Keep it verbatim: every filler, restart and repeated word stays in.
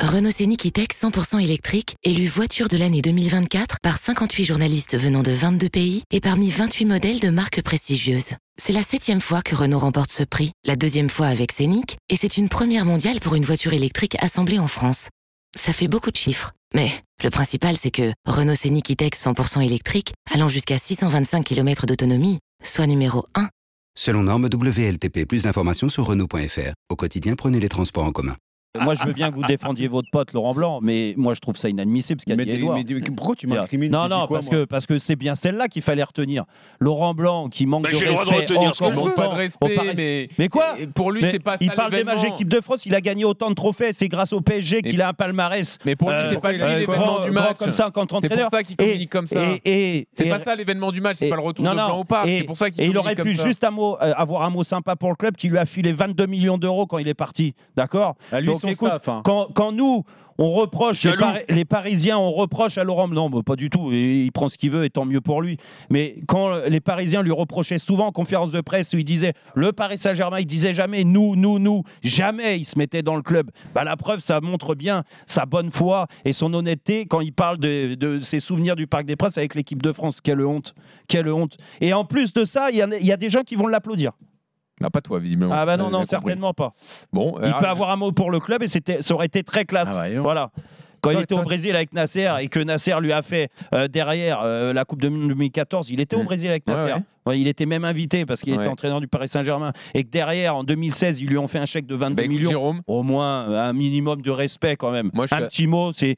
Renault Scénic E-Tech cent pour cent électrique, élu voiture de l'année deux mille vingt-quatre par cinquante-huit journalistes venant de vingt-deux pays et parmi vingt-huit modèles de marques prestigieuses. C'est la septième fois que Renault remporte ce prix, la deuxième fois avec Scénic, et c'est une première mondiale pour une voiture électrique assemblée en France. Ça fait beaucoup de chiffres, mais le principal c'est que Renault Scénic E-Tech cent pour cent électrique, allant jusqu'à six cent vingt-cinq kilomètres d'autonomie, soit numéro un. Selon norme W L T P, plus d'informations sur Renault point F R. Au quotidien, prenez les transports en commun. Moi, je veux bien que vous défendiez votre pote Laurent Blanc, mais moi, je trouve ça inadmissible ce qu'a Mais, dit des- Edouard. mais des- pourquoi tu m'incrimines? Non, Tu dis non, quoi, parce, moi que, parce que c'est bien celle-là qu'il fallait retenir. Laurent Blanc qui manque Bah, de j'ai le droit de respect retenir ce que encore je veux. longtemps Pas de respect, au Paris- mais, Mais quoi et pour lui, Mais c'est pas ça il parle des matchs l'événement. d'équipe de France, il a gagné autant de trophées, c'est grâce au P S G qu'il a un palmarès. Mais pour lui, Euh, c'est pas lui euh, l'événement grand- du grand match. comme ça en tant C'est qu'entraîneur. pour ça qu'il Et- communique comme ça. et- et- C'est et- pas ça l'événement du match, c'est et- pas le retour non, de non, Blanc au parc. et- C'est pour ça qu'il Et il communique aurait comme pu ça. juste un mot, euh, avoir un mot sympa pour le club qui lui a filé vingt-deux millions d'euros quand il est parti. D'accord. À lui, Donc son écoute, staff, hein. quand, quand nous, on reproche, les, Jaloux. Pari- les Parisiens, on reproche à Laurent, non, bah, pas du tout, et il prend ce qu'il veut et tant mieux pour lui. Mais quand les Parisiens lui reprochaient souvent en conférence de presse où il disait le Paris Saint-Germain, il disait jamais nous, nous, nous, jamais il se mettait dans le club. Bah, la preuve, ça montre bien sa bonne foi et son honnêteté quand il parle de, de ses souvenirs du Parc des Princes avec l'équipe de France. Quelle honte, quelle honte. Et en plus de ça, il y, en a- il y a des gens qui vont l'applaudir. Bah, pas toi, visiblement. Ah bah non, J'ai non, compris. certainement pas. Bon, Il alors, peut avoir un mot pour le club et c'était, ça aurait été très classe. Ah bah, dis donc. Voilà. Quand Toi- il était au toi- Brésil avec Nasser et que Nasser lui a fait euh, derrière euh, la Coupe de deux mille quatorze, il était au Mm. Brésil avec Ouais, Nasser. ouais. Ouais, il était même invité parce qu'il Ouais. était entraîneur du Paris Saint-Germain. Et que derrière, en deux mille seize, ils lui ont fait un chèque de vingt-deux bah, écoute, millions. Jérôme, Au moins un minimum de respect quand même. Moi, je un suis- petit mot, c'est